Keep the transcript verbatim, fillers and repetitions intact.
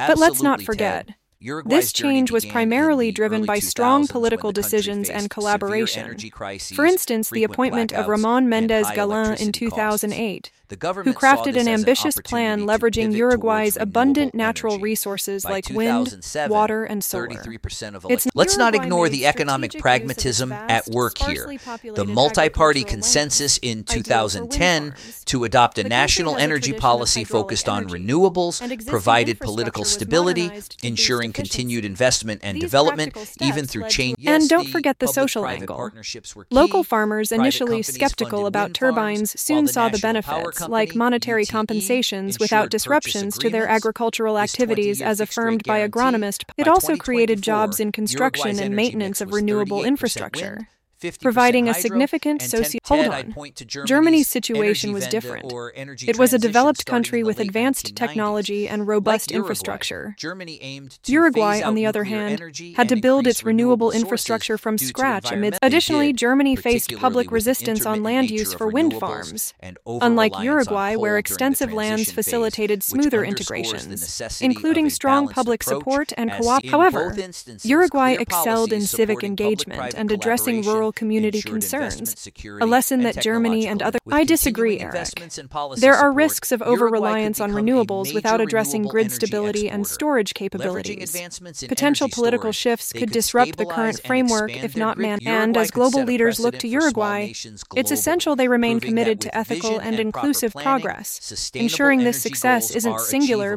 But let's not Absolutely, forget, Ted. Uruguay's this journey change was began primarily in the driven early by strong two thousands when political the country decisions faced and severe collaboration. energy crises, For instance, the frequent appointment of blackouts, Ramon and Méndez high Galán in electricity two thousand eight, costs. The who government saw crafted this an as an ambitious plan opportunity to leveraging pivot Uruguay's towards abundant renewable natural energy. resources By like wind, two thousand seven, water, and solar. thirty-three percent of It's elect- Let's not Uruguay ignore made the economic strategic use of its pragmatism at vast, work here. sparsely The populated multi-party agricultural consensus in lands, ideal for two thousand wind ten farms. to adopt a The country national has a energy tradition of policy hydraulic focused on energy, renewables and existing provided infrastructure political was stability, modernized to boost ensuring efficiency. continued investment and These development, practical even steps through led change. to- And Yes, don't forget the social public-private angle. partnerships were key. Local farmers, Private initially companies skeptical funded about wind farms, turbines, while soon the saw the National Power benefits, Company, like monetary U T E, compensations ensured without purchase disruptions to their agreements. agricultural This activities twenty-year as fixed affirmed rate by guarantee. agronomists. It By also created jobs in twenty twenty-four, construction Uruguay's and energy maintenance mix of was renewable thirty-eight percent infrastructure, wind, fifty percent providing a hydro, significant and ten socio- Hold Ted, I'd on. point to Germany's Germany's situation Energiewende was different. or energy It was a transition developed starting in country the with late advanced nineteen nineties. technology and Like robust Uruguay, infrastructure. Germany aimed to Uruguay, phase on out the other nuclear hand, energy had to and build increase its renewable renewable infrastructure sources from due to scratch amidst. environmental- Additionally, They did, Germany faced particularly public with the resistance on intermittent land nature use of for wind renewables farms, and unlike over-reliance on Uruguay, coal where during the extensive lands transition phase, facilitated which smoother underscores the integrations, necessity including of a strong balanced public approach, support and as co-op. in However, both instances, Uruguay clear excelled in policies civic supporting engagement public-private and addressing collaboration rural community ensured investment concerns, security a lesson and that Germany and technological other. with I disagree, continuing Eric. investments and policy There are support, risks of Uruguay could over-reliance on become a renewables without major addressing renewable grid energy stability and exporter. storage Leveraging capabilities. advancements in Potential energy political storage, shifts they could could disrupt the stabilize current and framework expand if their not grid. man. Uruguay And as could global set a leaders look to precedent for small Uruguay, nations it's globally, essential they remain proving that committed to with ethical vision and and proper inclusive planning, progress, sustainable ensuring this energy success goals isn't are singular achievable.